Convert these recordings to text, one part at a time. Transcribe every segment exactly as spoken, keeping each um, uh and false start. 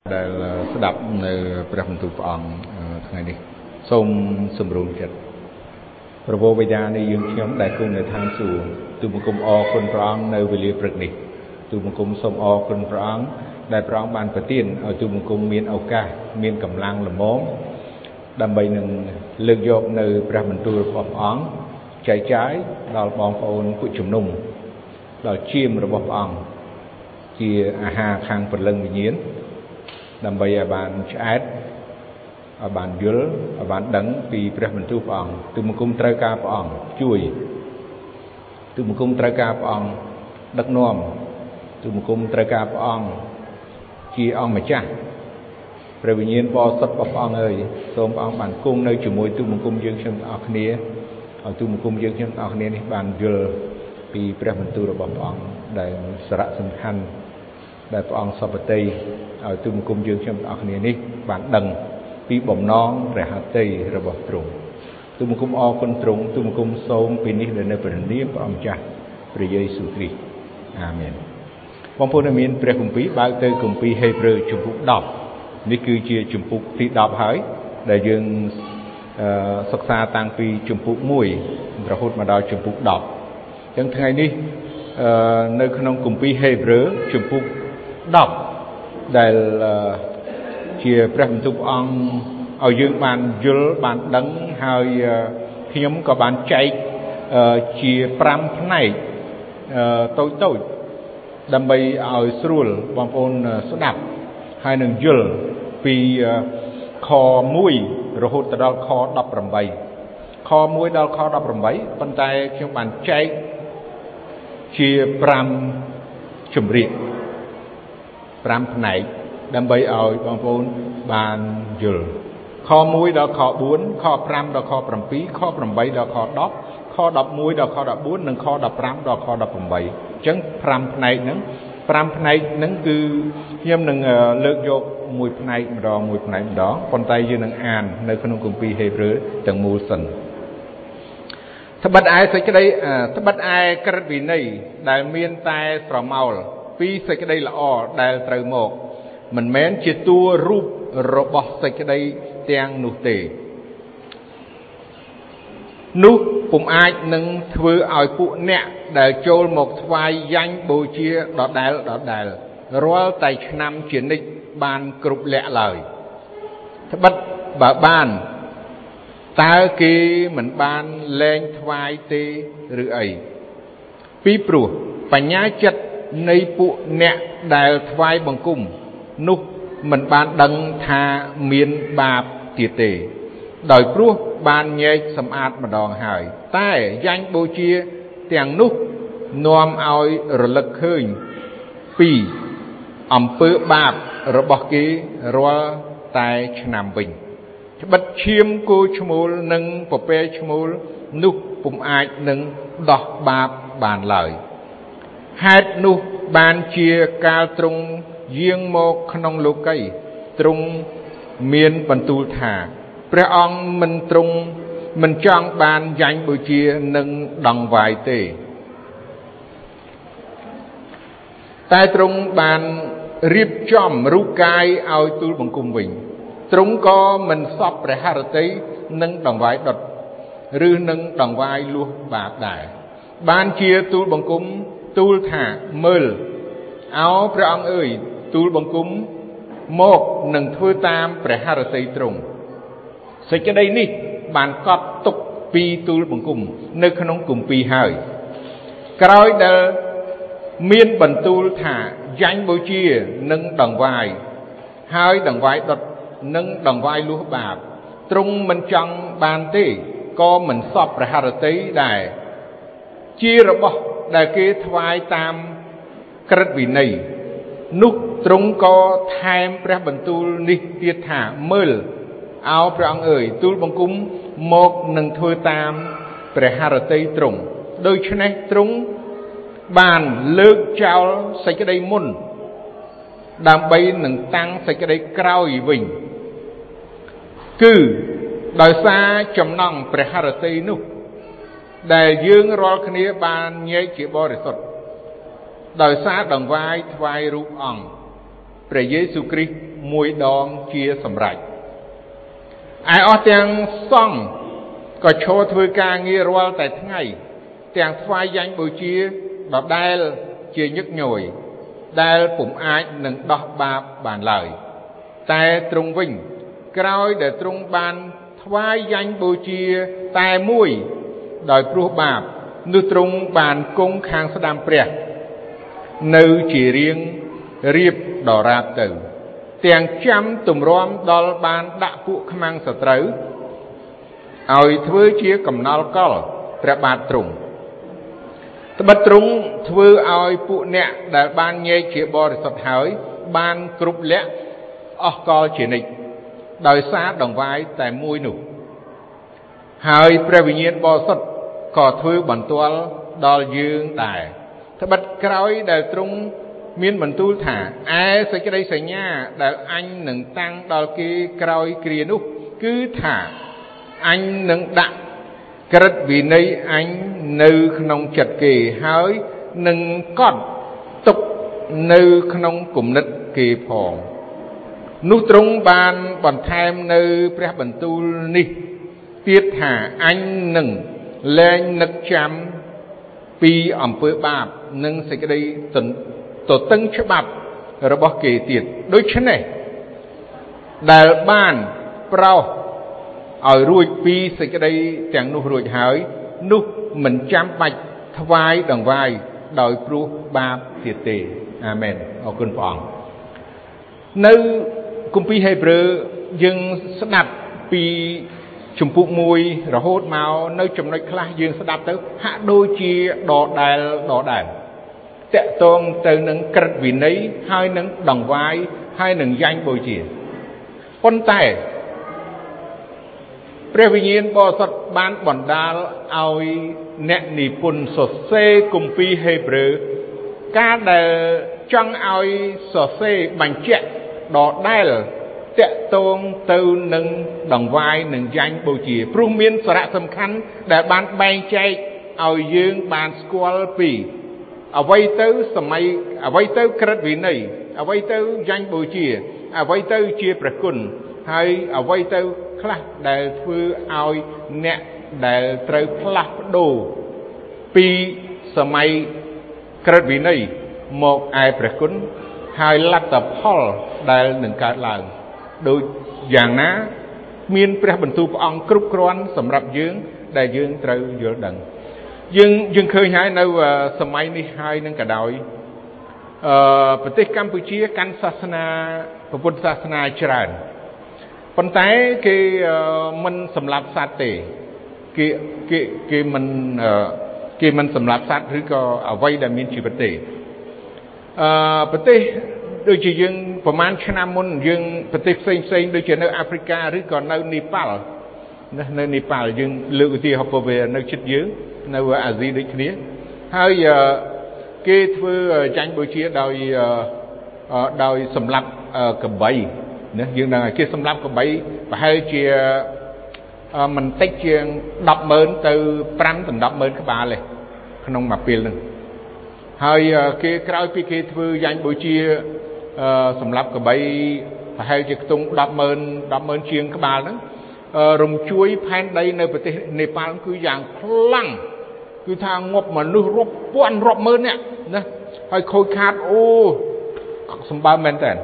ដែលស្ដាប់នៅព្រះបន្ទូលព្រះអង្គថ្ងៃនេះសូមសម្រុំចិត្តព្រះវរបិតានៃយើងខ្ញុំដែលគង់នៅឋានសួគ៌ទូលបង្គំអរគុណព្រះអង្គនៅវេលាព្រឹកនេះទូលបង្គំសូមអរគុណព្រះអង្គដែលព្រះអង្គបានប្រទានឲ្យទូលបង្គំមានឱកាសមានកម្លាំងល្មមដើម្បីនឹងលើកយកនៅព្រះបន្ទូលរបស់ព្រះអង្គចែកចាយដល់បងប្អូនពួកជំនុំដល់ជាមរបស់ព្រះអង្គជាអាហារខាងព្រលឹងវិញ្ញាណដើម្បីឲ្យបានឆ្អែតឲ្យបានយល់ឲ្យបានដឹងពីព្រះបន្ទូលព្រះអង្គទូលបង្គំត្រូវការព្រះអង្គជួយទូលបង្គំត្រូវការព្រះអង្គដឹកនាំទូលបង្គំត្រូវការព្រះអង្គជាអង្គម្ចាស់ព្រះវិញ្ញាណបរិសុទ្ធរបស់ព្រះអង្គអើយសូមព្រះអង្គបានគង់នៅជាមួយទូលបង្គំយើងខ្ញុំទាំងអស់គ្នាឲ្យទូលបង្គំយើងខ្ញុំទាំងអស់គ្នានេះបានយល់ពីព្រះបន្ទូលរបស់ព្រះអង្គដែលសារៈសំខាន់ដែលព្រះអង្គសពតិឲ្យទូលបង្គំយើងខ្ញុំទាំងអស់គ្នានេះបានដឹងពីបំណងព្រះហត្ថីរបស់ទ្រង់ទូលបង្គំអរគុណទ្រង់ទូលបង្គំសូមពីនេះនៅព្រះនាមព្រះអម្ចាស់ព្រះយេស៊ូវគ្រីស្ទអាមែនបងប្អូនដែលមានព្រះគម្ពីរបើកទៅគម្ពីរហេព្រើរជំពូកដប់នេះគឺជាជំពូកទីដប់ហើយដែលយើងសិក្សាតាំងពីជំពូកមួយរហូតមកដល់ជំពូកដប់អញ្ចឹងថ្ងៃនេះនៅក្នុងគម្ពីរហេព្រើរជំពូកដប់ដែលជាព្រះបន្ទូលព្រះអង្គឲ្យយើងបានយល់បានដឹងហើយខ្ញុំក៏បានចែកជាប្រាំផ្នែកតូចតូចដើម្បីឲ្យស្រួលបងប្អូនស្ដាប់ហើយនឹងយល់ពីខមួយរហូតដល់ខដប់ប្រាំបីខមួយដល់ខដប់ប្រាំបីប៉ុន្តែខ្ញុំបានចែកជាប្រាំជំរាកប្រាំផ្នែកដើម្បីឲ្យបងប្អូនបានយល់ខមួយដល់ខបួនខប្រាំដល់ខប្រាំពីរខប្រាំបីដល់ខដប់ខដប់មួយដល់ខដប់បួននិងខដប់ប្រាំដល់ខដប់ប្រាំបីអញ្ចឹងប្រាំផ្នែកហ្នឹងប្រាំផ្នែកហ្នឹងគឺខ្ញុំនឹងលើកយកមួយផ្នែកម្ដងមួយផ្នែកម្ដងប៉ុន្តែយើងនឹងអាននៅក្នុងគម្ពីរហេព្រើរទាំងមូលសិនត្បិតឯសេចក្តីត្បិតឯក្រឹតវិន័យដែលមានតែស្រមោលពីសេចក្តីល្អដែលត្រូវមកមិនមែនជាតួរូបរបស់សេចក្តីទាំងនោះទេនោះពុំអាចនឹងធ្វើឲ្យពួកអ្នកដែលចូលមកថ្វាយយ៉ាញ់បូជាដដែលដដែលរាល់តែឆ្នាំជានិច្ចបានគ្រប់លក្ខឡើយត្បិតបើបានតើគេមិនបានលែងថ្វាយទេឬអីពីព្រោះបញ្ញាចិត្តនៃពួកអ្នកដែលថ្វាយបង្គំនោះមិនបានដឹងថាមានបាបទៀតទេដោយព្រោះបានញែកសម្អាតម្ដងហើយតែយ៉ាញ់បូជាទាំងនោះនាំឲ្យរលឹកឃើញពីអំពើបាបរបស់គេរាល់តែឆ្នាំវិញត្បិតឈាមគោឈ្មោលនិងពពែឈ្មោលនោះពុំអាចនឹងដោះបាបបានឡើយហេតុនោះបានជាកាលទ្រង់យាងមកក្នុងលោកីទ្រង់មានបន្ទូលថាព្រះអង្គមិនទ្រង់មិនចង់បានយ៉ាញ់បូជានឹងដង្វាយទេតែទ្រង់បានរៀបចំរូបកាយឲ្យទូលបង្គំវិញទ្រង់ក៏មិនសពព្រះハរតីនឹងដង្វាយដុតឬនឹងដង្វាយលួសបាបដែរបានជាទូលបង្គំទូលថាមើលអោព្រះអង្គអើយទូលបង្គំមកនឹងធ្វើតាមព្រះハរតីទ្រង់សេចក្តីនេះបានកត់ទុកពីទូលបង្គំនៅក្នុងគម្ពីរហើយក្រោយដែលមានបន្ទូលថាយ៉ាញ់បូជានឹងដង្វាយហើយដង្វាយដុតនឹងដង្វាយលួសបាបទ្រង់មិនចង់បានទេក៏មិនសពព្រះハរតីដែរជារបស់ដែលគេថ្វាយតាមក្រឹតវិន័យនោះទ្រង់ក៏ថែមព្រះបន្ទូលនេះទៀតថាមើលអោព្រះអង្គអើយទូលបង្គំមកនឹងធ្វើតាមព្រះハរតីទ្រង់ដូច្នេះទ្រង់បានលើកចោលសេចក្តីមុនដើម្បីនឹងតាំងសេចក្តីក្រោយវិញគឺដោយសារចំណង់ព្រះハរតីនោះដែលយើងរាល់គ្នាបានញែកជាបរិសុទ្ធដោយសារដង្វាយថ្វាយរូបអង្គព្រះយេស៊ូវគ្រីស្ទមួយដងជាសម្រេចឯអស់ទាំងសង្ឃក៏ឈរធ្វើការងាររាល់តែថ្ងៃទាំងថ្វាយយ៉ាញ់បូជាដដែលជាញឹកញយដែលពុំអាចនឹងដោះបាបបានឡើយតែទ្រង់វិញក្រោយដែលទ្រង់បានថ្វាយយ៉ាញ់បូជាតែមួយដោយព្រោះបាបនោះទ្រង់បានគង់ខាងស្ដាំព្រះនៅជារៀងរៀបដរាបទៅទាំងចាំទម្រាំដល់បានដាក់ពួកខ្មាំងសត្រូវឲ្យធ្វើជាកំណល់កលព្រះបាទទ្រង់ត្បិតទ្រង់ធ្វើឲ្យពួកអ្នកដែលបានញែកជាបរិសុទ្ធហើយបានគ្រប់លក្ខអស់កលជានិច្ចដោយសារដង្វាយតែមួយនោះហើយព្រះវិញ្ញាណបរិសុទ្ធក៏ធ្វើបន្ទាល់ដល់យើងដែរត្បិតក្រោយដែលទ្រង់មានបន្ទូលថាឯសេចក្តីសញ្ញាដែលអញនឹងតាំងដល់គេក្រោយគ្រានោះគឺថាអញនឹងដាក់ក្រឹតវិន័យអញនៅក្នុងចិត្តគេហើយនឹងកត់ទុកនៅក្នុងគំនិតគេផងនោះទ្រង់បានបន្ថែមនៅព្រះបន្ទូលនេះទៀតថាអញនឹងលែងនឹកចាំពីអំពើបាបនិងសេចក្តីទទឹងច្បាប់របស់គេទៀតដូច្នេះដែលបានប្រោសឲ្យរួចពីសេចក្តីទាំងនោះរួចហើយនោះមិនចាំបាច់ថ្វាយដង្វាយដោយព្រោះបាបទៀតទេអាមែនអរគុណព្រះអង្គនៅគម្ពីរហេព្រើរយើងស្ដាប់ពីជំពូកមួយរហូតមកនៅចំណុចខ្លះយើងស្ដាប់ទៅហាក់ដូចជាដដែលដដែលតកតងទៅនឹងក្រឹតវិន័យហើយនឹងដង្វាយហើយនឹងយ៉ាញ់បូជាប៉ុន្តែព្រះវិញ្ញាណបរិសុទ្ធបានបណ្ដាលឲ្យអ្នកនិពន្ធសរសេរគម្ពីរហេព្រើរការដែលចង់ឲ្យសរសេរបញ្ជាក់ដដែលតកតងទៅនឹងដង្វាយនឹងយ៉ាញ់បូជាព្រោះមានសារៈសំខាន់ដែលបានបែងចែកឲ្យយើងបានស្គាល់ពីអ្វីទៅសម័យអ្វីទៅក្រឹតវិន័យអ្វីទៅយ៉ាញ់បូជាអ្វីទៅជាព្រះគុណហើយអ្វីទៅខ្លះដែលធ្វើឲ្យអ្នកដែលត្រូវផ្លាស់ប្ដូរពីសម័យក្រឹតវិន័យមកឯព្រះគុណហើយលទ្ធផលដែលនឹងកើតឡើងដូចយ៉ាងណាមានព្រះបន្ទូលព្រះអង្គគ្រប់គ្រាន់សម្រាប់យើងដែលយើងត្រូវយល់ដឹងយើងយើងឃើញហើយនៅសម័យនេះហើយនឹងក៏ដោយអឺប្រទេសកម្ពុជាកាន់សាសនាពុទ្ធសាសនាច្រើនប៉ុន្តែគេមិនសម្លាប់សត្វទេគេគេគេមិនគេមិនសម្លាប់សត្វឬក៏អ្វីដែលមានជីវិតទេអឺប្រទេសដូចជាយើងប្រហែលឆ្នាំមុនយើងប្រទេសផ្សេងផ្សេងដូចជានៅអាហ្វ្រិកាឬក៏នៅនេប៉ាល់ណានៅនេប៉ាល់យើងលើកឧទាហរណ៍ទៅនៅជិតយើងនៅអាស៊ីដូចគ្នាហើយគេធ្វើចាញ់បូជាដោយដោយសម្លាប់ក្របីណាយើងដឹងហើយគេសម្លាប់ក្របីប្រហែលជាមិនតិចជាង ដប់ម៉ឺន ទៅ ប្រាំ ដល់ ដប់ម៉ឺន ក្បាលទេក្នុងមួយពេលហ្នឹងហើយគេក្រោយពីគេធ្វើយ៉ាញ់បូជាសម្លាប់ក្របីប្រហែលជាខ្ទង់ ដប់ម៉ឺន ដប់ម៉ឺន ជាងក្បាលហ្នឹងរំជួយផែនដីនៅប្រទេសនេប៉ាល់គឺយ៉ាងខ្លាំងគឺថាងាប់មនុស្សរាប់ពាន់រាប់ម៉ឺននាក់ណាហើយខូចខាតអូសម្បើមមែនតើ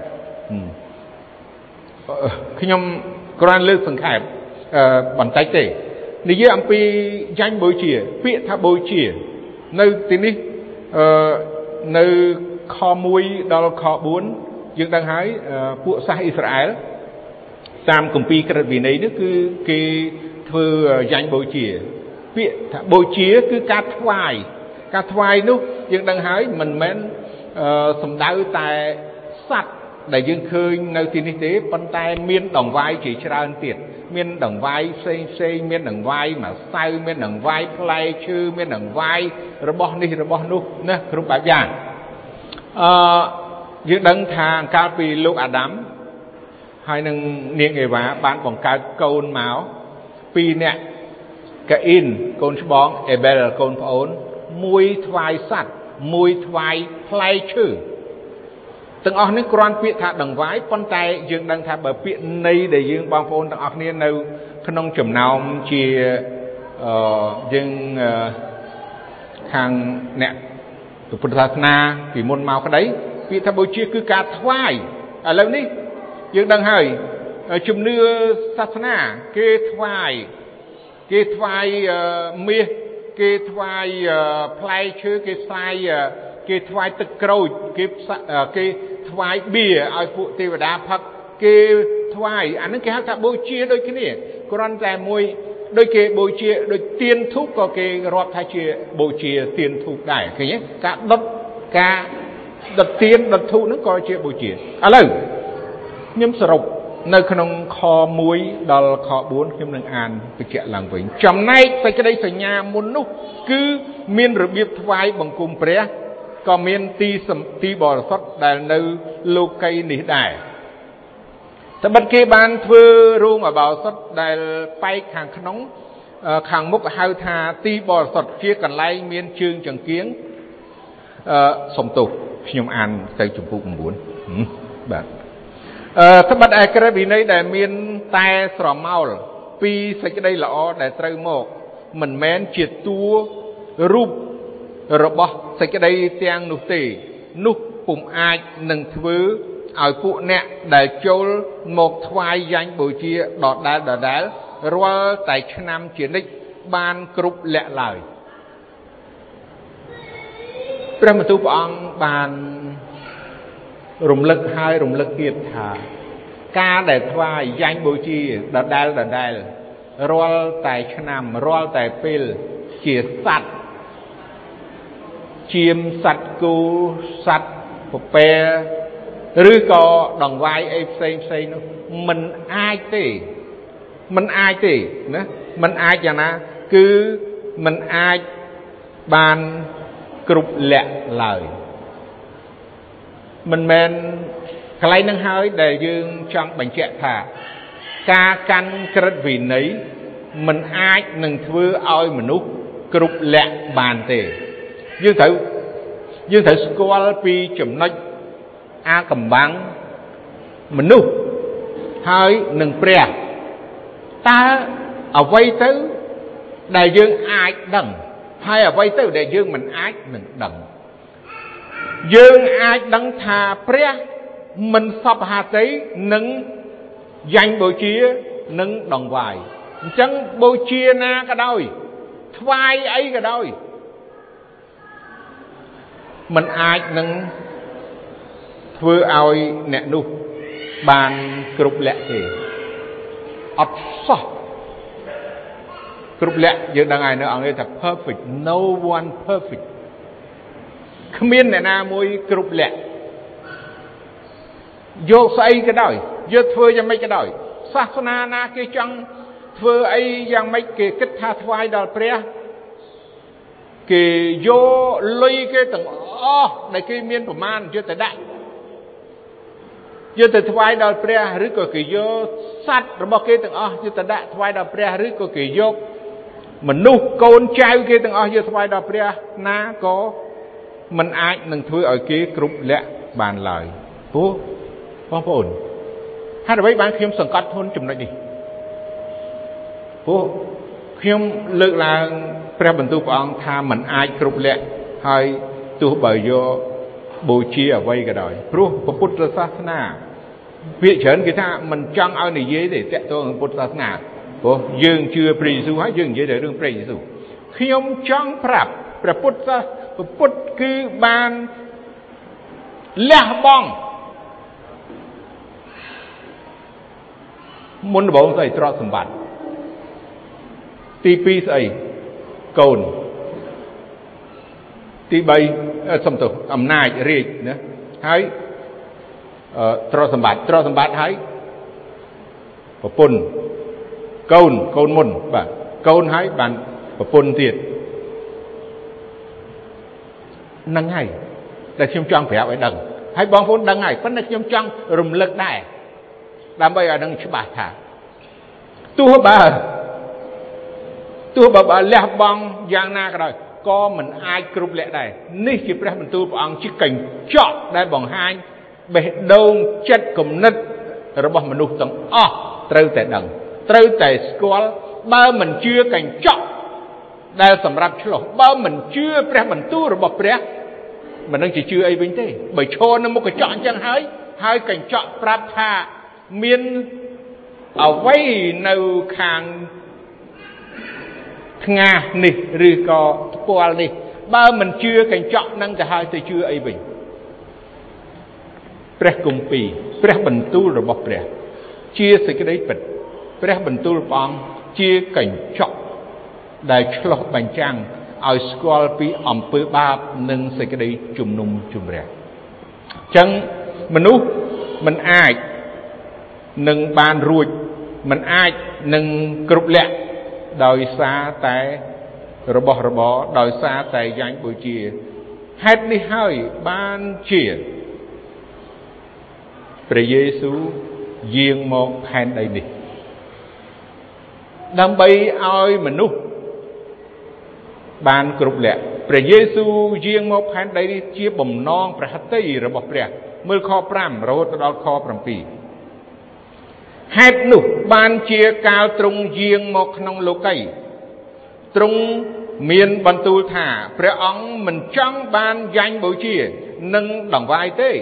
ខ្ញុំគ្រាន់លើកសង្ខេបបន្តិចទេនិយាយអំពីយ៉ាញ់បូជាពាក្យថាបូជានៅទីនេះនៅខមួយដល់ខបួនយើងដឹងហើយពួកសាសអ៊ីស្រាអែលតាមគម្ពីរក្រឹតវិន័យនេះគឺគេធ្វើយ៉ាញ់បូជាពាក្យថាបូជាគឺការថ្វាយការថ្វាយនោះយើងដឹងហើយមិនមែនសំដៅតែសត្វដែលយើងឃើញនៅទីនេះទេប៉ុន្តែមានដង្វាយជាច្រើនទៀតមានដង្វាយផ្សេងផ្សេងមានដង្វាយម្សៅមានដង្វាយផ្លែឈើមានដង្វាយរបស់នេះរបស់នោះណាគ្រប់បែបយ៉ាងអឺយើងដឹងថាកាលពីលោកអាដាមហើយនឹងនាងអេវ៉ាបានបង្កើតកូនមកពីរនាក់កាអ៊ីនកូនច្បងអេបែលកូនប្អូនមួយថ្វាយសត្វមួយថ្វាយផ្លែឈើ từng ở nước quan việc thà đằng vái con tay dương đang thà bờ biển này để dương băng phôn từng ở nên đâu không chùm nào chia dương hàng nè từ Phật giáo na vì môn màu cái đấy vì thà bồi chia cứ cả thoại ở lâu ní dương đang hỏi chùm nưa sát na kê thoại kê thoại mía kê thoại play chứ kê sai kê thoại tức cầu kê kê thoại bìa ai phụ tê và đá phật kê thoại anh ấy kê hát thà bồi chia đôi cái này còn tại môi đôi kê bồi chia đôi tiên thúc có kê rọp thay chia bồi chia tiên thúc đại cái nhé cả đất cả đất tiên đất thụ nó coi chia bồi chia à lâu nhưng sờ rục nơi khung kho muối đào kho bốn nhưng đừng ăn bị kẹt làng vĩnh trong nay tại cái đây sợi nhà muốn nút cứ miên rồi biết thoại bằng cùng pre còn miên ti sầm ti bò sót đại nơi lô cây nỉ đạiแต่บัดกี้บ้านเพื่อรุ่งบ่าวสดได้ไปขังขนมขังมุกหาวทาตีบ่อสดเชี่ยกันไล่เมียนชื่นจังเกียงสมตุกพิมอันใส่จุบุกหมุนแบบถ้าบัดไอ้กระบี่ในได้เมียนแต่สระเมาปีใส่ก็ได้ละอ๋อได้เตยหมกมันแม้นเจียตัวรูประบบใส่ก็ได้เตียงนุตีนุปุ่มอายหนึ่งทวีเอาพวกเนี่ยได้โจลหมกทวายยันบูชีดอดได้ดอดได้รัวแต่ชนำเจียนิบานกรุบแหละเลยพระมตุปองบานรุมลึกให้รุมลึกเกียรติาการได้ทวายยันบูชีดอดได้ดอดได้รัวแต่ชนำรัวแต่ปิลเจียสัตเจียมสัตกูสัตปุเปหรือก็ดองไว้ไอ้เซ็งเซ็งนู้มันอายตีมันอายตีนะมันอายอย่างนะคือมันอายบานกรุบแหละเลยมันแมนใครนั่งหายได้ยืนจังบัญเจตาการกันกระดิ่งนี้มันอายหนึ่งทื่อเอามนุษย์กรุบแหละบานตียืนถือยืนถือสกอลปีจุ่มน้อยอากำบังมนุษย์ให้หนึ่งเปรียตาเอาไว้ตื้อได้ยืงอายดังให้เอาไว้ตื้อได้ยืงมันอายหนึ่งดังยืงอายดังทาเปรียมันสับหาตีหนึ่งยันโบเชียหนึ่งดองวายจังโบเชียนาก็ได้ทวายไอ้ก็ได้มันอายหนึ่งเพื่อเอาเนี่ยดูบานกรุบแหละเองอัดซอกรุบแหละยังดังไงเนอะเอาไงแต่ perfect no one perfect ขมิ้นเนี่ยนะมวยกรุบแหละโยกใส่ก็ได้โยกเพื่อยังไม่ก็ได้ศาสนานาเกจังเพื่อไอ้ยังไม่เกกิดท่าทวายดอลเปรียเกโยลุยเกตั้งอ๋อในเกมีนประมาณโยแต่ได้ยืนแต่ถวายดาวเปรียหรือก็เกี่ยสัตว์ระบบเกี่ยต่างอ๋อยืนแต่ได้ถวายดาวเปรียหรือก็เกี่ยมันนุโกนใจเกี่ยต่างอ๋อยืนถวายดาวเปรียนะก็มันอาจหนึ่งถือเอาเกี่ยกรุบและบานลอยโอ้พ่อพ่ออุ่นถ้าเราไปบานเขียมสังกัดทุนจุ่มหน่อยดิโอ้เขียมเลิกลาพระบรรทุกองทามันอาจกรุบและให้ตัวใบโยบูชีเอาไว้ก็ได้เพราะพระพุทธศาสนาวิเฉินคือถ้ามันจังเอาในเย่đểแตะตัวพุทธศาสนาโอ้ยืงเชื่อพระเยซูให้ยืงเย่đểเรื่องพระเยซูขยมจังปรับพระพุทธพระพุทธคือบานเลี้ยบ้องมุนบอกใส่ตรอสมบัติตีปีใส่โกนตีใบสมตุอำนาจเรียกนะให้ตรอสมบัติตรอสมบัติให้ปะปุ่นโกนโกนมุนบ่โกนให้บันปะปุ่นเตียดนั่งให้แต่ชิมจังแผลไว้ดังให้บางคนดังให้เพราะนั่งชิมจังรุมเลิกได้ดำไปอะไรดังฉบับถ่าตัวบ่าตัวบ่าเลี้ยบองยางนาก็ได้ก็มันอายกรุบแหละได้นี่คือพระบรรทุกองค์ชิคกี้เจาะได้บ่งหายបេះដូងចិត្តគំនិតរបស់មនុស្សទាំងអស់ត្រូវតែដឹងត្រូវតែស្គាល់បើមិនជឿកញ្ចក់ដែលសម្រាប់ឆ្លោះបើមិនជឿព្រះបន្ទូលរបស់ព្រះមិននឹងជាជឿអីវិញទេបើឈរនៅមុខកញ្ចក់អញ្ចឹងហើយហើយកញ្ចក់ប្រាប់ថាមានអ្វីនៅខាងថ្ងាសនេះឬក៏ថ្ពាល់នេះបើមិនជឿកញ្ចក់នឹងទៅហើយទៅជឿអីវិញព្រះគម្ពីរព្រះបន្ទូលរបស់ព្រះជាសេចក្តីពិតព្រះបន្ទូលព្រះអង្គជាកញ្ចក់ដែលឆ្លុះបញ្ចាំងឲ្យស្គាល់ពីអំពើបាបនិងសេចក្តីជំនុំជម្រះអញ្ចឹងមនុស្សមិនអាចនឹងបានរួចមិនអាចនឹងគ្រប់លក្ខដោយសារតែរបស់របរដោយសារតែយ៉ាញ់បូជាហេតុនេះហើយបានជាព្រះយេស៊ូវយាងមកផែនដីនេះដើម្បីឲ្យមនុស្សបានគ្រប់លក្ខព្រះយេស៊ូវយាងមកផែនដីនេះជាបំណងព្រះហត្ថីរបស់ព្រះមើលខប្រាំរហូតដល់ខប្រាំពីរហេតុនោះបានជាកាលទ្រង់យាងមកក្នុងលោកីទ្រង់មានបន្ទូលថាព្រះអង្គមិនចង់បានយ៉ាញ់បូជានិងដង្វាយទេ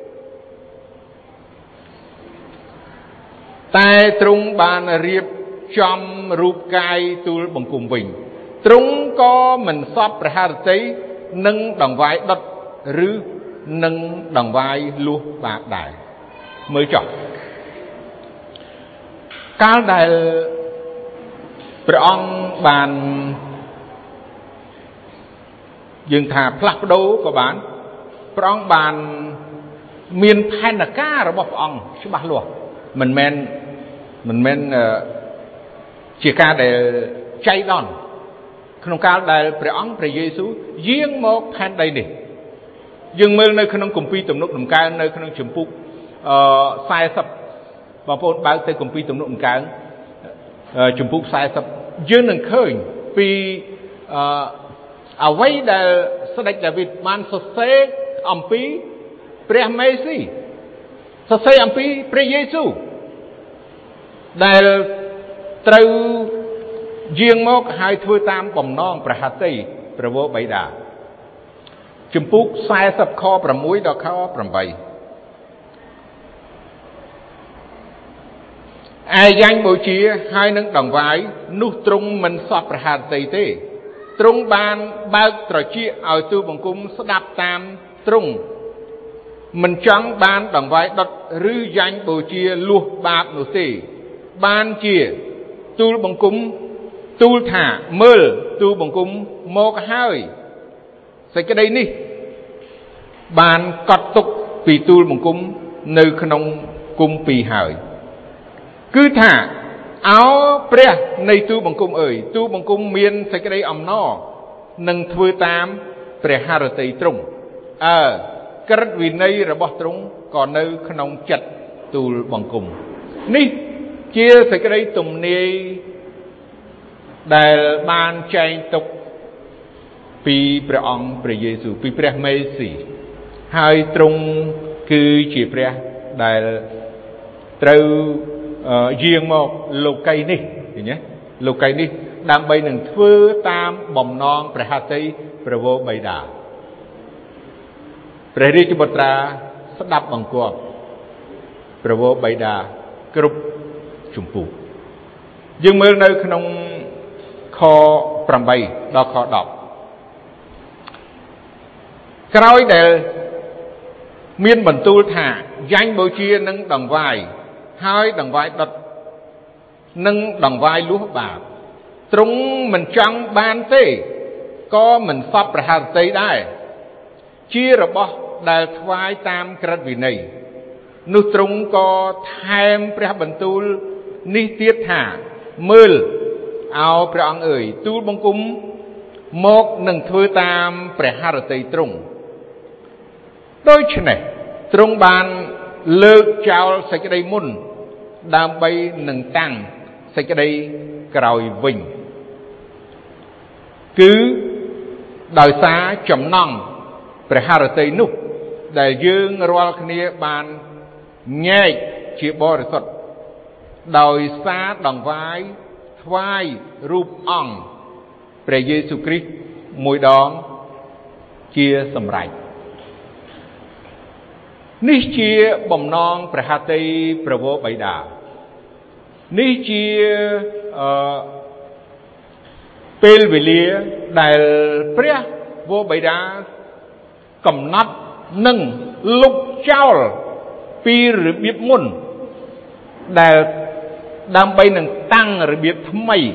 តែទ្រង់បានរៀបចំរូបកាយទូលបង្គំវិញទ្រង់ក៏មិនសពព្រះハរតីនឹងដង្វាយដុតឬនឹងដង្វាយលួសបាបដែរមើលចុះកាលដែលព្រះអង្គបានយើងថាផ្លាស់ប្ដូរក៏បានព្រះអង្គបានមានផែនការរបស់ព្រះអង្គច្បាស់លាស់មិនមែនមិនមែនជាការដែលចៃដន្យក្នុងកាលដែលព្រះអង្គព្រះយេស៊ូវយាងមកផែនដីនេះយើងមើលនៅក្នុងគម្ពីរទំនុកដំកើងនៅក្នុងជំពូកអឺសែសិបបងប្អូនបើកទៅគម្ពីរទំនុកដំកើងជំពូកសែសិបយើងនឹងឃើញពីអឺអ្វីដែលស្ដេចដាវីតបានសរសេរអំពីព្រះមេស៊ីសរសេរអំពីព្រះយេស៊ូវដែលត្រូវយាងមកហើយធ្វើតាមបំណងព្រះហត្ថីព្រះវរបិតាជំពូកសែសិបខប្រាំមួយដល់ខប្រាំបីឯយ៉ាញ់បូជាហើយនឹងដង្វាយនោះទ្រង់មិនសពព្រះハរតីទេទ្រង់បានបើកត្រចៀកឲ្យទូលបង្គំស្ដាប់តាមទ្រង់មិនចង់បានដង្វាយដុតឬយ៉ាញ់បូជាលួសបាបនោះទេបានជាទូលបង្គំទូលថាមើលទូលបង្គំមកហើយសេចក្តីនេះបានកត់ទុកពីទូលបង្គំនៅក្នុងគុំពីរហើយគឺថាអោព្រះនៃទូលបង្គំអើយទូលបង្គំមានសេចក្តីអំណរនឹងធ្វើតាមព្រះハរតីទ្រង់អើក្រឹតវិន័យរបស់ទ្រង់ក៏នៅក្នុងចិត្តទូលបង្គំនេះជាសេចក្តីទំនាយដែលបានចែងទុកពីព្រះអង្គព្រះយេស៊ូវពីព្រះមេស៊ីហើយទ្រង់គឺជាព្រះដែលត្រូវយាងមកលោកីនេះឃើញទេលោកីនេះដើម្បីនឹងធ្វើតាមបំណងព្រះហត្ថីព្រះវរបិតាព្រះរាជបុត្រាស្ដាប់បង្គាប់ព្រះវរបិតាគ្រប់ជំពូកយើងមើលនៅក្នុងខប្រាំបីដល់ខដប់ក្រោយដែលមានបន្ទូលថាយ៉ាញ់បូជានឹងដង្វាយហើយដង្វាយដុតនឹងដង្វាយលួសបាបទ្រង់មិនចង់បានទេក៏មិនសពព្រះハរតីដែរជារបស់ដែលថ្វាយតាមក្រឹតវិន័យនោះទ្រង់ក៏ថែមព្រះបន្ទូលនេះទៀតថាមើលអោព្រះអង្គអើយទូលបង្គំមកនឹងធ្វើតាមព្រះハរតីទ្រង់ដូច្នេះទ្រង់បានលើកចោលសេចក្តីមុនដើម្បីនឹងតាំងសេចក្តីក្រោយវិញគឺដោយសារចំណង់ព្រះハរតីនោះដែលយើងរាល់គ្នាបានញែកជាបរិសុទ្ធដោយសារដង្វាយថ្វាយរូបអង្គព្រះយេស៊ូវគ្រីស្ទមួយដងជាសម្រេចនេះជាបំណងព្រះហត្ថីព្រះវរបិតានេះជាអឺពេលវេលាដែលព្រះវរបិតាកំណត់និងលុបចោលពីរបៀបមុនដែលដើម្បីនឹងតាំងរបៀបថ្មី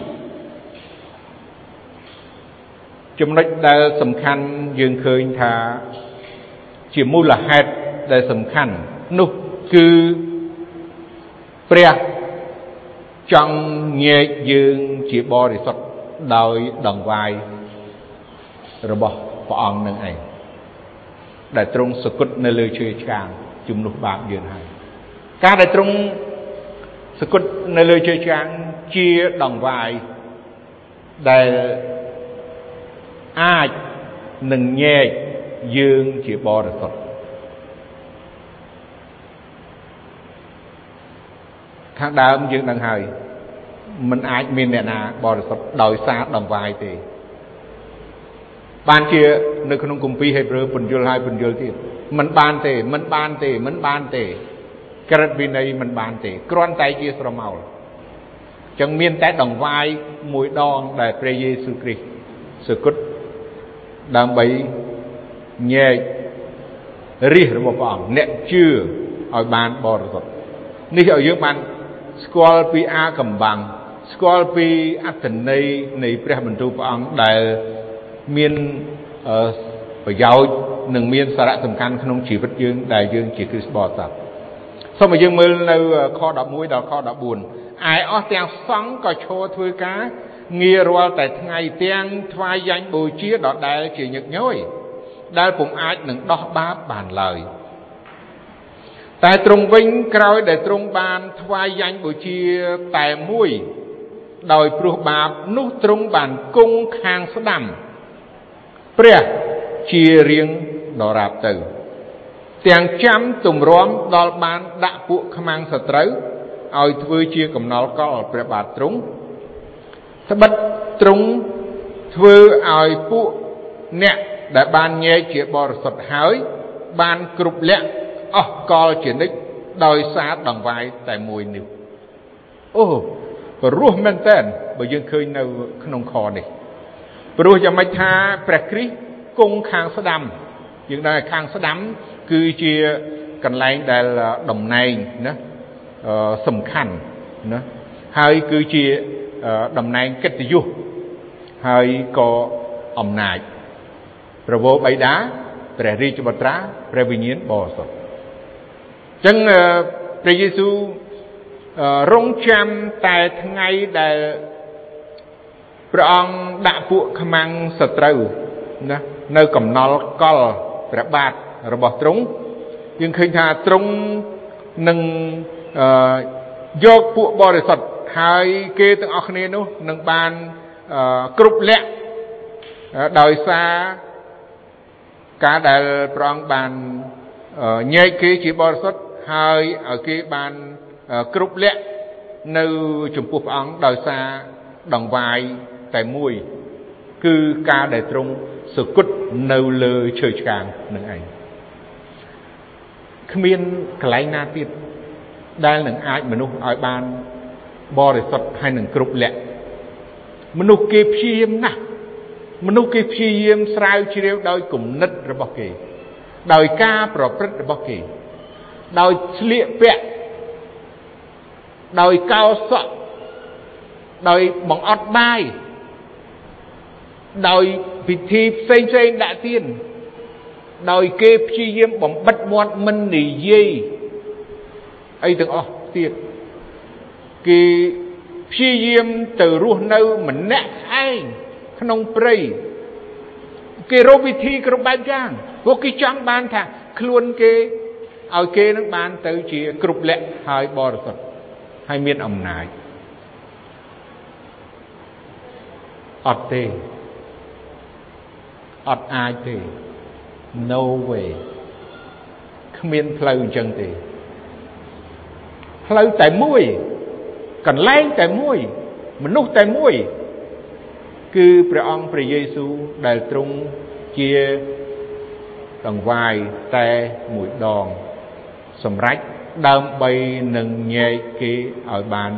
ចំណុចដែលសំខាន់យើងឃើញថាជាមូលហេតុដែលសំខាន់នោះគឺព្រះចង់ញែកយើងជាបរិសុទ្ធដោយដង្វាយរបស់ព្រះអង្គនឹងឯងដែលទ្រង់សគត់នៅលើឈើឆ្កាងជំនួសបាបយើងហើយការដែលទ្រង់សគត់នៅលើឈើឆ្កាងជាដង្វាយដែលអាចនឹងញែកយើងជាបរិសុទ្ធខាងដើមយើងដឹងហើយមិនអាចមានអ្នកណាបរិសុទ្ធដោយសារដង្វាយទេបានជានៅក្នុងគម្ពីរហេព្រើរពន្យល់ហើយពន្យល់ទៀតមិនបានទេមិនបានទេមិនបានទេក្រឹតវិន័យមិនបានទេគ្រាន់តែជាស្រមោលចឹងមានតែដង្វាយមួយដងដែលព្រះយេស៊ូវគ្រីស្ទសគត់ដើម្បីញែករាជរបស់ព្រះអង្គអ្នកជឿឲ្យបានបរិសុទ្ធនេះឲ្យយើងបានស្គាល់ពីអាកំបាំងស្គាល់ពីអត្ថន័យនៃព្រះបន្ទូលព្រះអង្គដែលមានប្រយោជន៍និងមានសារៈសំខាន់ក្នុងជីវិតយើងដែលយើងជាគ្រីស្ទបរិស័ទសូមឲ្យយើងមើលនៅខដប់មួយដល់ខដប់បួនឯអស់ទាំងសង្ឃក៏ឈរធ្វើការងាររាល់តែថ្ងៃទាំងថ្វាយយ៉ាញ់បូជាដដែលជាញឹកញយដែលពុំអាចនឹងដោះបាបបានឡើយតែទ្រង់វិញក្រោយដែលទ្រង់បានថ្វាយយ៉ាញ់បូជាតែមួយដោយព្រោះបាបនោះទ្រង់បានគង់ខាងស្ដាំព្រះជារៀងដរាបទៅទាំងចាំទម្រាំដល់បានដាក់ពួកខ្មាំងសត្រូវឲ្យធ្វើជាកំណល់កលព្រះបាទទ្រង់ត្បិតទ្រង់ធ្វើឲ្យពួកអ្នកដែលបានញែកជាបរិសុទ្ធហើយបានគ្រប់លក្ខអស់កលជានិច្ចដោយសារដង្វាយតែមួយនេះអូព្រោះមែនតើបើយើងឃើញនៅក្នុងខនេះព្រោះយ៉ាងម៉េចថាព្រះគ្រីស្ទគង់ខាងស្ដាំយើងដឹងថាខាងស្ដាំគឺជាកន្លែងដែលតំណែងណាសំខាន់ណាហើយគឺជាតំណែងកិត្តិយសហើយក៏អំណាចព្រះវរបិតាព្រះរាជបុត្រាព្រះវិញ្ញាណបរិសុទ្ធអញ្ចឹងព្រះយេស៊ូវរងចាំតែថ្ងៃដែលព្រះអង្គដាក់ពួកខ្មាំងសត្រូវណានៅកំណល់កលព្រះបាទរបស់ទ្រង់យើងឃើញថាទ្រង់នឹងយកពួកបរិសុទ្ធហើយគេទាំងអស់គ្នានោះនឹងបានគ្រប់លក្ខដោយសារការដែលព្រះអង្គបានញែកគេជាបរិសុទ្ធហើយឲ្យគេបានគ្រប់លក្ខនៅចំពោះព្រះអង្គដោយសារដង្វាយតែមួយគឺការដែលទ្រង់សគត់នៅលើឈើឆ្កាងនឹងឯងគ្មានកន្លែងណាទៀតដែលនឹងអាចមនុស្សឲ្យបានបរិសុទ្ធហើយនឹងគ្រប់លក្ខមនុស្សគេព្យាយាមណាស់មនុស្សគេព្យាយាមស្រាវជ្រាវដោយគំនិតរបស់គេដោយការប្រព្រឹត្តរបស់គេដោយស្លៀកពាក់ដោយកោសក់ដោយបង្អត់បាយដោយពិធីផ្សេងផ្សេងដាក់ទៀនដោយគេព្យាយាមបំបិតមាត់មិននិយាយអីទាំងអស់ទៀតគេព្យាយាមទៅរស់នៅម្នាក់ឯងក្នុងព្រៃគេរកវិធីគ្រប់បែបយ៉ាងពួកគេចង់បានថាខ្លួនគេឲ្យគេនឹងបានទៅជាគ្រប់លក្ខហើយបរិសុទ្ធហើយមានអំណាចអត់ទេអត់អាចទេ no way គ្មានផ្លូវអញ្ចឹងទេផ្លូវតែមួយកន្លែងតែមួយមនុស្សតែមួយគឺព្រះអង្គព្រះយេស៊ូវដែលទ្រង់ជាដង្វាយតែមួយដងសម្រាប់ដើម្បីនឹងញែកគេឲ្យបាន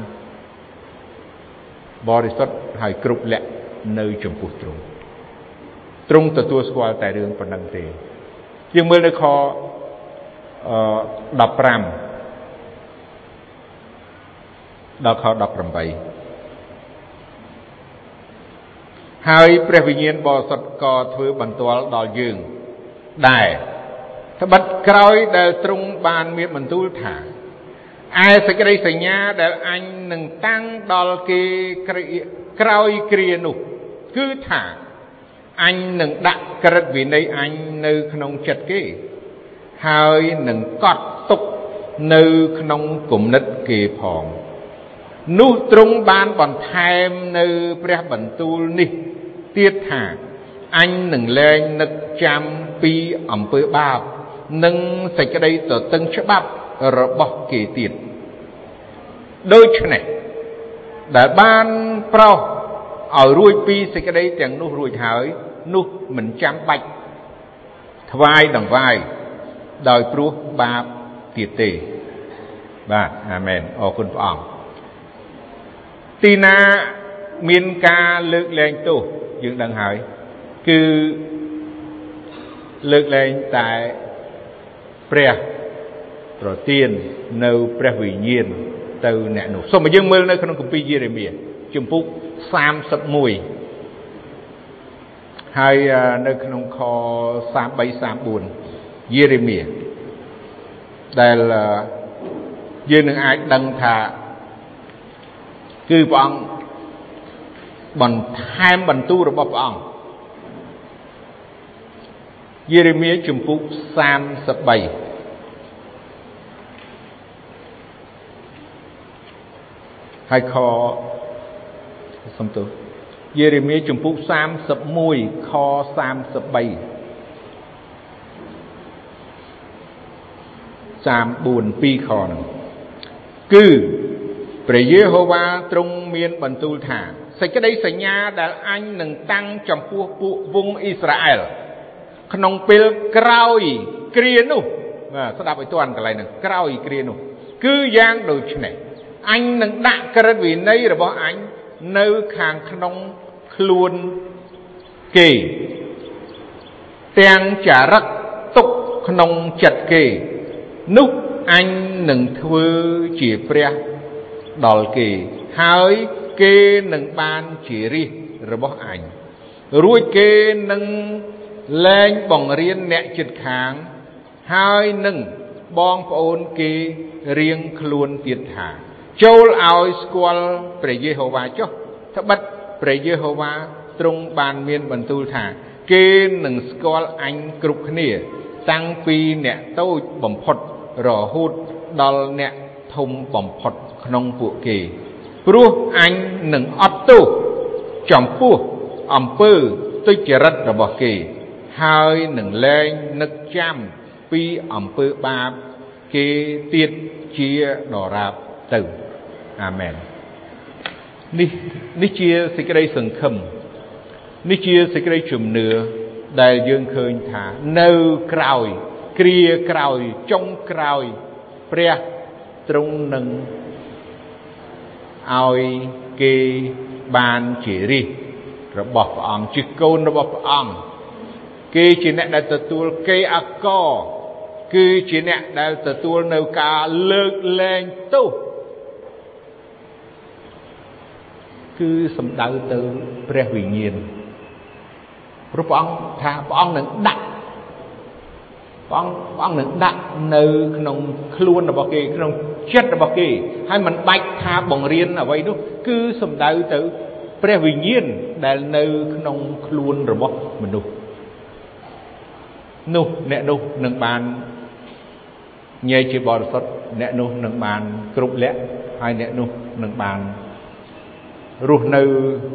បរិសុទ្ធហើយគ្រប់លក្ខនៅចំពោះទ្រង់ទ្រង់ទទួលស្គាល់តែរឿងប៉ុណ្ណឹងទេយើងមើលនៅខអឺដប់ប្រាំដល់ខដប់ប្រាំបីហើយព្រះវិញ្ញាណបរិសុទ្ធក៏ធ្វើបន្ទាល់ដល់យើងដែរត្បិតក្រោយដែលទ្រង់បានមានបន្ទូលថាឯសេចក្តីសញ្ញាដែលអញនឹងតាំងដល់គេក្រោយគ្រានោះគឺថាអញនឹងដាក់ក្រឹតវិន័យអញនៅក្នុងចិត្តគេហើយនឹងកត់ទុកនៅក្នុងគំនិតគេផងនោះទ្រង់បានបន្ថែមនៅព្រះបន្ទូលនេះទៀតថាអញនឹងលែងនឹកចាំពីអំពើបាបនិងសេចក្តីទទឹងច្បាប់របស់គេទៀតដូច្នេះដែលបានប្រោសឲ្យរួចពីសេចក្តីទាំងនោះរួចហើយនោះមិនចាំបាច់ថ្វាយដង្វាយដោយព្រោះបាបទៀតទេបាទអាមែនអរគុណព្រះអង្គទីណាមានការលើកលែងទោសយើងដឹងហើយគឺលើកលែងតែព្រះប្រទាននៅព្រះវិញ្ញាណទៅអ្នកនោះសូមឲ្យយើងមើលនៅក្នុងគម្ពីរយេរេមៀជំពូកសាមសិបមួយហើយនៅក្នុងខសាមបីសាមបួនយេរេមៀដែលយើងនឹងអាចដឹងថាគឺព្រះអង្គបន្ថែមបន្ទូលរបស់ព្រះអង្គយេរេមៀជំពូកសាមសិបបីហើយខសំទោសយេរេមៀជំពូកសាមសិបមួយខសាមសិបបីសាមបួនពីរខហ្នឹងគឺព្រះយេហូវ៉ាទ្រង់មានបន្ទូលថាសេចក្តីសញ្ញាដែលអញនឹងតាំងចំពោះពួកវង្សអ៊ីស្រាអែលក្នុងពេលក្រោយគ្រានោះបាទស្ដាប់ឲ្យទាន់កន្លែងហ្នឹងក្រោយគ្រានោះគឺយ៉ាងដូចនេះអញនឹងដាក់ក្រឹតវិន័យរបស់អញនៅខាងក្នុងខ្លួនគេទាំងចារឹកទុកក្នុងចិត្តគេនោះអញនឹងធ្វើជាព្រះដល់គេហើយគេនឹងបានជារាជរបស់អញរួចគេនឹងលែងបង្រៀនអ្នកជិតខាងហើយនឹងបងប្អូនគេរៀងខ្លួនទៀតថាចូលឲ្យស្គាល់ព្រះយេហូវ៉ាចុះត្បិតព្រះយេហូវ៉ាទ្រង់បានមានបន្ទូលថាគេនឹងស្គាល់អញគ្រប់គ្នាតាំងពីអ្នកតូចបំផុតរហូតដល់អ្នកធំបំផុតក្នុងពួកគេព្រោះអញនឹងអត់ទោសចំពោះអំពើទុច្ចរិតរបស់គេហើយនឹងលែងនឹកចាំពីអំពើបាបគេទៀតជាដរាបទៅអាមែននេះនេះជាសេចក្តីសង្ឃឹមនេះជាសេចក្តីជំនឿដែលយើងឃើញថានៅក្រោយគ្រាក្រោយចុងក្រោយព្រះទ្រង់នឹងឲ្យគេបានជារាជរបស់ព្រះអង្គជាកូនរបស់ព្រះអង្គគេជាអ្នកដែលទទួលគេអកគឺជាអ្នកដែលទទួលនៅការលើកលែងទោសគឺសំដៅទៅព្រះវិញ្ញាណព្រោះព្រះអង្គថាព្រះអង្គនឹងដាក់ព្រះអង្គព្រះអង្គនឹងដាក់នៅក្នុងខ្លួនរបស់គេក្នុងចិត្តរបស់គេហើយមិនបាច់ថាបង្រៀនអ្វីនោះគឺសំដៅទៅព្រះវិញ្ញាណដែលនៅក្នុងខ្លួនរបស់មនុស្សនោះអ្នកនោះនឹងបានញែកជាបរិសុទ្ធអ្នកនោះនឹងបានគ្រប់លក្ខហើយអ្នកនោះនឹងបានរស់នៅ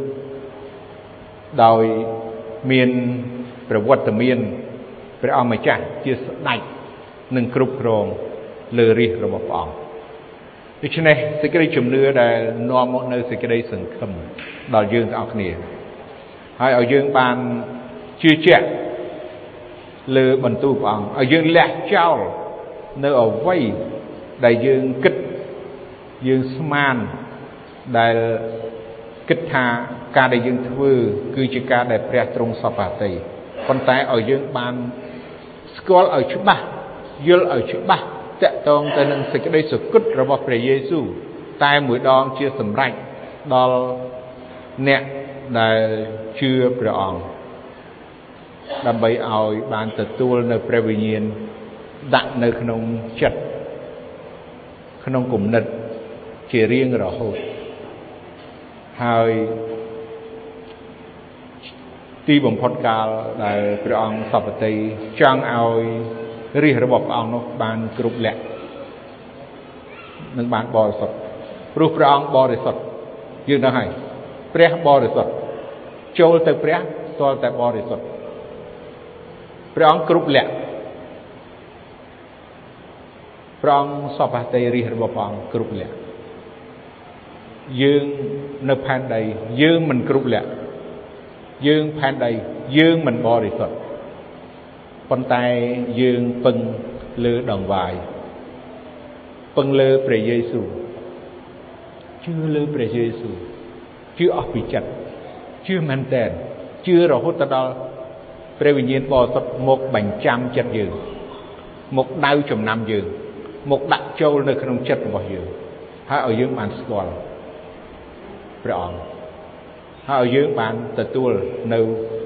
ដោយមានប្រវត្តិមានព្រះអម្ចាស់ជាស្ដេចនឹងគ្រប់គ្រងលើរាជរបស់ព្រះអង្គដូច្នេះសេចក្តីជំនឿដែលនាំមកនៅសេចក្តីសង្ឃឹមដល់យើងទាំងអស់គ្នាហើយឲ្យយើងបានជឿជាក់លើបន្ទូលព្រះអង្គឲ្យយើងលះចោលនៅអ្វីដែលយើងគិតយើងស្មានដែលគិតថាការដែលយើងធ្វើគឺជាការដែលព្រះទ្រង់សពតិប៉ុន្តែឲ្យយើងបានស្គាល់ឲ្យច្បាស់យល់ឲ្យច្បាស់តកតងទៅនឹងសេចក្តីសុគតរបស់ព្រះយេស៊ូវតែមួយដងជាសម្រេចដល់អ្នកដែលជឿព្រះអង្គដើម្បីឲ្យបានទទួលនៅព្រះវិញ្ញាណដាក់នៅក្នុងចិត្តក្នុងគំនិតជារៀងរហូតហើយទីបំផុតកាលដែលព្រះអង្គសពតិចង់ឲ្យរាជរបស់ព្រះអង្គនោះបានគ្រប់លក្ខនឹងបានបរិសុទ្ធព្រោះព្រះអង្គបរិសុទ្ធយើងដឹងហើយព្រះបរិសុទ្ធចូលទៅព្រះទាល់តែបរិសុទ្ធព្រះអង្គគ្រប់លក្ខព្រះអង្គសពតិរាជរបស់ព្រះអង្គគ្រប់លក្ខយើងនៅផែនដីយើងមិនគ្រប់លក្ខយើងផែនដីយើងមិនបរិសុទ្ធប៉ុន្តែយើងពឹងលើដង្វាយពឹងលើព្រះយេស៊ូវជឿលើព្រះយេស៊ូវជឿអស់ពីចិត្តជឿមែនតើជឿរហូតដល់ព្រះវិញ្ញាណបរិសុទ្ធមកបញ្ចាំចិត្តយើងមកដៅចំណាំយើងមកដាក់ចូលនៅក្នុងចិត្តរបស់យើងហើយឲ្យយើងបានស្គាល់ព្រះអង្គហើយឲ្យយើងបានទទួលនៅ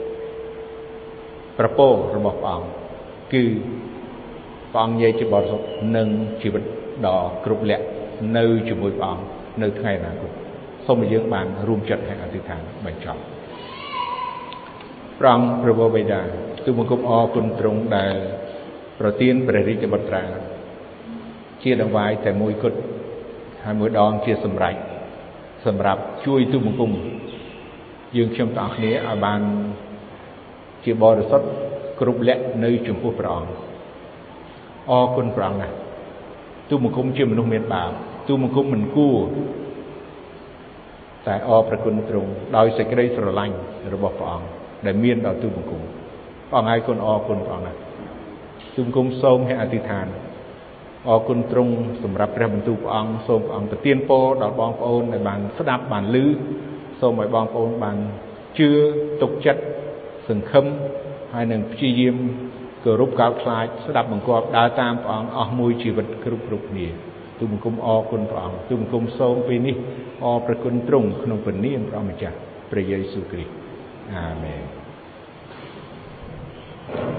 ប្រពោលរបស់ព្រះអង្គគឺព្រះអង្គនិយាយជាបរិសុទ្ធនិងជីវិតដ៏គ្រប់លក្ខនៅជាមួយព្រះអង្គនៅថ្ងៃអនាគតសូមឲ្យយើងបានរួមចិត្តហើយអធិដ្ឋានបញ្ចប់ព្រះអង្គព្រះបិតាទូលបង្គំអរគុណទ្រង់ដែលប្រទានព្រះរាជបុត្រាជាដង្វាយតែមួយគត់ហើយមួយដងជាសម្រេចសម្រាប់ជួយទូលបង្គំយើងខ្ញុំទាំងអស់គ្នាឲ្យបានជាបរិសុទ្ធគ្រប់លក្ខនៅចំពោះព្រះអង្គអរគុណព្រះអង្គណាស់ទូលបង្គំជាមនុស្សមានបាបទូលបង្គំមិនគួរតែអរព្រះគុណទ្រង់ដោយសេចក្តីស្រឡាញ់របស់ព្រះអង្គដែលមានដល់ទូលបង្គំព្រះអង្គឲ្យគុណអរគុណព្រះអង្គណាស់ទូលបង្គំសូមឲ្យអធិដ្ឋានអរគុណទ្រង់សម្រាប់ព្រះបន្ទូលព្រះអង្គសូមព្រះអង្គប្រទានពរដល់បងប្អូនដែលបានស្ដាប់បានឮសូមឲ្យបងប្អូនបានជឿទុកចិត្តសង្ឃឹមហើយនឹងព្យាយាមគោរពកោតខ្លាចស្ដាប់បង្គាប់ដើរតាមព្រះអង្គអស់មួយជីវិតគ្រប់គ្រប់គ្នាទូលបង្គំអរគុណព្រះអង្គទូលបង្គំសូមពេលនេះអរព្រះគុណទ្រង់ក្នុងព្រះនាមព្រះម្ចាស់ព្រះយេស៊ូវគ្រីស្ទអាមែន